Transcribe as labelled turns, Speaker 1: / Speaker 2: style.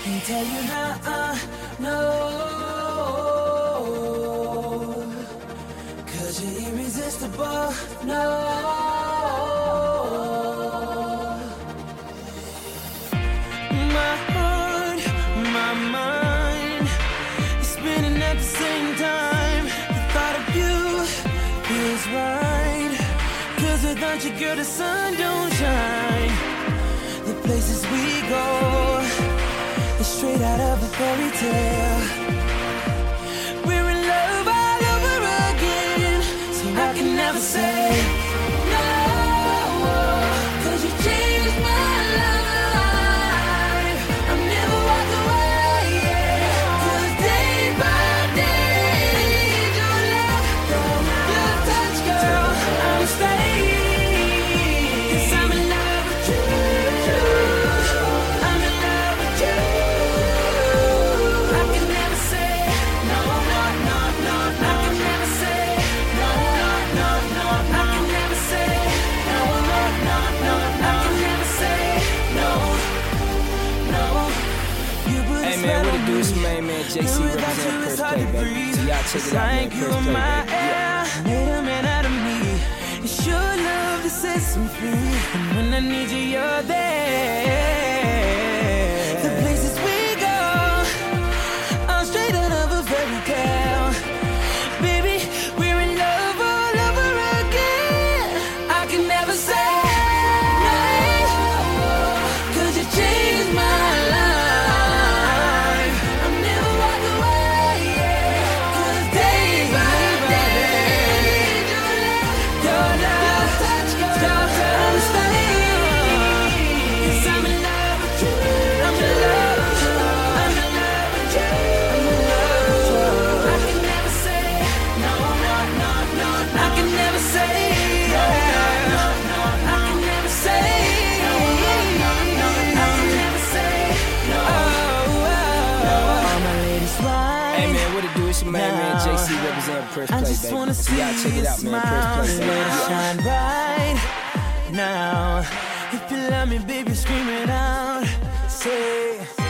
Speaker 1: Can't tell you how, no. 'Cause you're irresistible, no. My heart, my mind is spinning at the same time. The thought of you feels right. 'Cause without you, girl, the sun don't shine. The places we go are straight out of a fairy tale. We're in love all over again, so I can never say no. 'Cause you changed my life. I'll never walk away, yeah. 'Cause day by day, your love, your touch, girl, I'm staying. 'Cause I'm in love with you. I'm in love with you. I can never say no, no, no, no, no. I can never say no, no, no, no. I can never say no, no, no, no. I can never say no, no. You put a
Speaker 2: Hey man,
Speaker 1: spell
Speaker 2: what
Speaker 1: on
Speaker 2: it do? It's
Speaker 1: me.
Speaker 2: my main man JC
Speaker 1: Without you,
Speaker 2: representing
Speaker 1: it's
Speaker 2: First
Speaker 1: hard
Speaker 2: Play,
Speaker 1: to
Speaker 2: baby.
Speaker 1: breathe.
Speaker 2: So y'all check it out, man.
Speaker 1: Like you
Speaker 2: First
Speaker 1: in
Speaker 2: Play,
Speaker 1: my
Speaker 2: baby.
Speaker 1: air, made a man out of me. It's your love that sets me free. And when I need you, you're there. The places we go are straight out of a fairy tale. Baby, we're in love all over again. I can never say no. 'Cause you changed my life. I'll never walk away, yeah. 'Cause day by day, your love, touch, I'm staying. 'Cause I'm in love with you. I'm in love with you. I'm in love with you. I'm in love with you. I can never say no, no, no, no. I can never say no, no, no, no. I can never say no, no, no, no. I can never say no. All my ladies right.
Speaker 2: Hey man, what it do? It's your main man
Speaker 1: Now,
Speaker 2: JC representing First
Speaker 1: I
Speaker 2: Play,
Speaker 1: just
Speaker 2: baby.
Speaker 1: wanna
Speaker 2: So
Speaker 1: see
Speaker 2: y'all check
Speaker 1: you
Speaker 2: it out, man.
Speaker 1: smile
Speaker 2: First
Speaker 1: and
Speaker 2: Play,
Speaker 1: let it
Speaker 2: baby.
Speaker 1: shine bright. Now, if you love me, baby, scream it out. Say